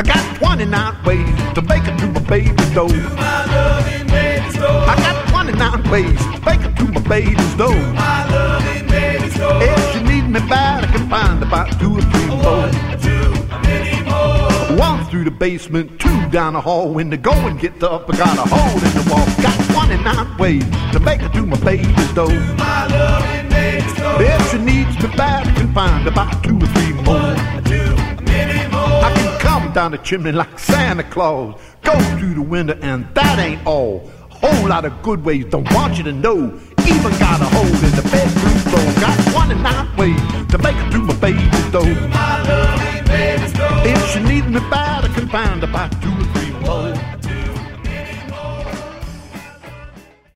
I got 29 ways to make it to my baby's door. My loving baby's door. I got 29 ways to make it to my baby's door. My loving baby's door. If she needs me bad, I can find about 2 or 3 more. 1, 2, many more. 1 through the basement, 2 down the hall. When the going gets up, I got a hole in the wall. Got 29 ways to make it to my baby's door. My loving baby's door. If she needs me bad, I can find about 2 or 3 more. 1, 2, many more. I can come down the chimney like Santa Claus, go through the window, and that ain't all. Whole lot of good ways, don't want you to know. Even got a hole in the bedroom floor. Got 29 ways to make it through my baby's door. My loving baby's door. If she needs me bad, I can find about 2 or 3